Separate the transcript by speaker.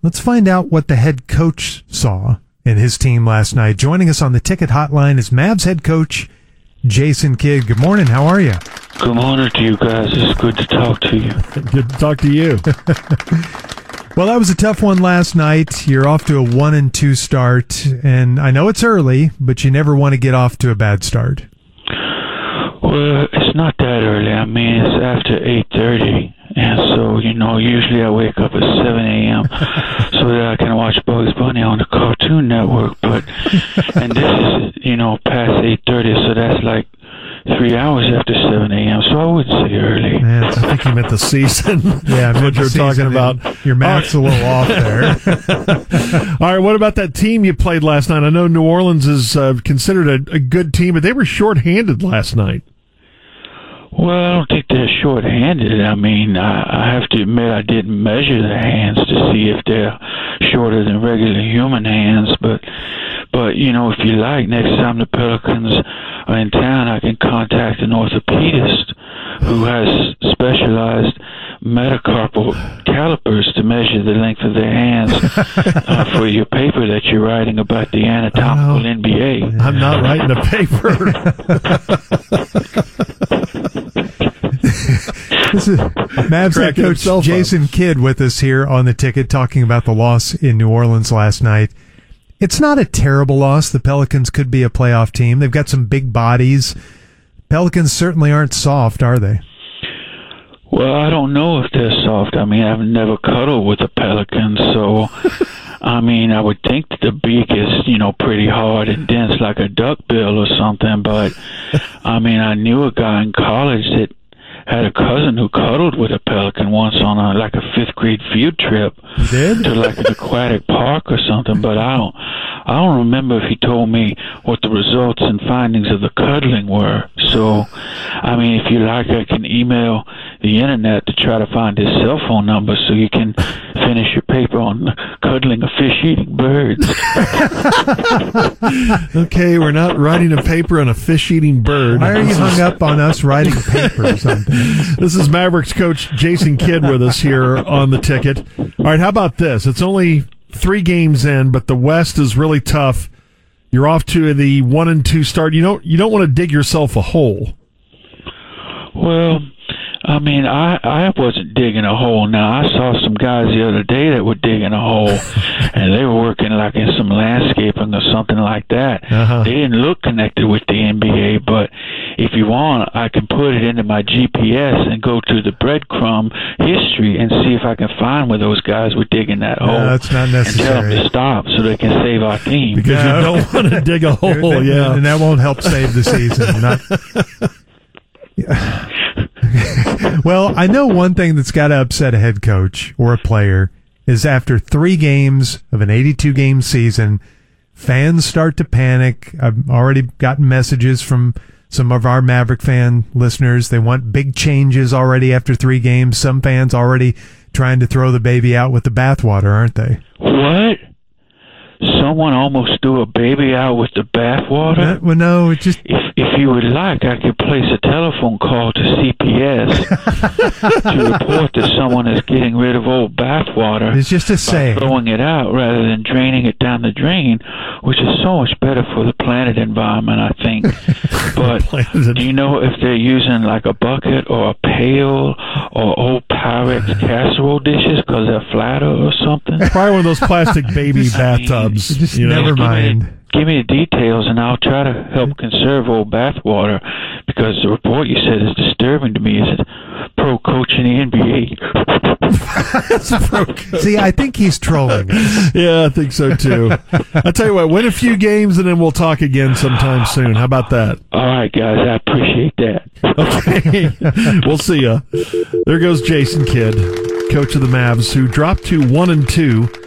Speaker 1: Let's find out what the head coach saw in his team last night. Joining us on the ticket hotline is Mavs head coach Jason Kidd. Good morning. How are you?
Speaker 2: Good morning to you guys. It's good to talk to you.
Speaker 3: Good to talk to you.
Speaker 1: Well, that was a tough one last night. You're off to a 1-2 start, and I know it's early, but you never want to get off to a bad start.
Speaker 2: Well, it's not that early. I mean, it's after 8:30, and so, usually I wake up at 7 a.m. so that I can watch Bugs Bunny on the Cartoon Network, and this is, past 8:30, so that's like 3 hours after 7 a.m., so I would say early.
Speaker 1: Man,
Speaker 3: I think you meant the season.
Speaker 1: Yeah,
Speaker 3: what you're talking about.
Speaker 1: Your math's a little off there.
Speaker 3: All right, what about that team you played last night? I know New Orleans is considered a good team, but they were shorthanded last night.
Speaker 2: Well, I don't think they're short-handed. I mean, I have to admit I didn't measure their hands to see if they're shorter than regular human hands, but if you like, next time the Pelicans are in town, I can contact an orthopedist who has specialized metacarpal calipers to measure the length of their hands for your paper that you're writing about the anatomical NBA.
Speaker 3: I'm not writing a paper.
Speaker 1: This is Mavs head coach Jason Kidd with us here on the ticket, talking about the loss in New Orleans last night. It's not a terrible loss. The Pelicans could be a playoff team. They've got some big bodies. Pelicans certainly aren't soft, are they?
Speaker 2: Well, I don't know if they're soft. I mean, I've never cuddled with a pelican, so I mean, I would think that the beak is, pretty hard and dense like a duckbill or something, but I mean, I knew a guy in college that had a cousin who cuddled with a pelican once on a 5th grade field trip.
Speaker 1: You did?
Speaker 2: To like an aquatic park or something, but I don't remember if he told me what the results and findings of the cuddling were. So, I mean, if you like, I can email the internet to try to find his cell phone number so you can finish your paper on cuddling a fish-eating bird.
Speaker 3: Okay, we're not writing a paper on a fish-eating bird.
Speaker 1: Why are you hung up on us writing papers on things?
Speaker 3: This is Mavericks coach Jason Kidd with us here on the ticket. All right, how about this? It's only 3 games in, but the West is really tough. You're off to the 1-2 start. You don't want to dig yourself a hole.
Speaker 2: Well, I mean, I wasn't digging a hole. Now, I saw some guys the other day that were digging a hole, and they were working like in some landscaping or something like that.
Speaker 3: Uh-huh.
Speaker 2: They didn't look connected with the NBA, but if you want, I can put it into my GPS and go to the breadcrumb history and see if I can find where those guys were digging that hole.
Speaker 1: No, that's not necessary.
Speaker 2: And tell them to stop so they can save our team.
Speaker 3: Because you don't want to dig a hole, yeah.
Speaker 1: And that won't help save the season. Well, I know one thing that's got to upset a head coach or a player is after 3 games of an 82-game season, fans start to panic. I've already gotten messages from some of our Maverick fan listeners. They want big changes already after 3 games. Some fans already trying to throw the baby out with the bathwater, aren't they?
Speaker 2: What? Someone almost threw a baby out with the bathwater?
Speaker 1: Well, no, it just...
Speaker 2: If you would like, I could place a telephone call to CPS to report that someone is getting rid of old bathwater.
Speaker 1: It's just a saying.
Speaker 2: Throwing it out rather than draining it down the drain, which is so much better for the planet environment, I think. But do you know if they're using like a bucket or a pail or old Pyrex casserole dishes because they're flatter or something?
Speaker 3: Probably one of those plastic baby bathtubs.
Speaker 1: Just never mind.
Speaker 2: Give me the details, and I'll try to help conserve old bathwater, because the report you said is disturbing to me. Is it pro-coach in the NBA?
Speaker 1: See, I think he's trolling us.
Speaker 3: Yeah, I think so, too. I'll tell you what, win a few games, and then we'll talk again sometime soon. How about that?
Speaker 2: All right, guys, I appreciate that.
Speaker 3: Okay, we'll see ya. There goes Jason Kidd, coach of the Mavs, who dropped to 1-2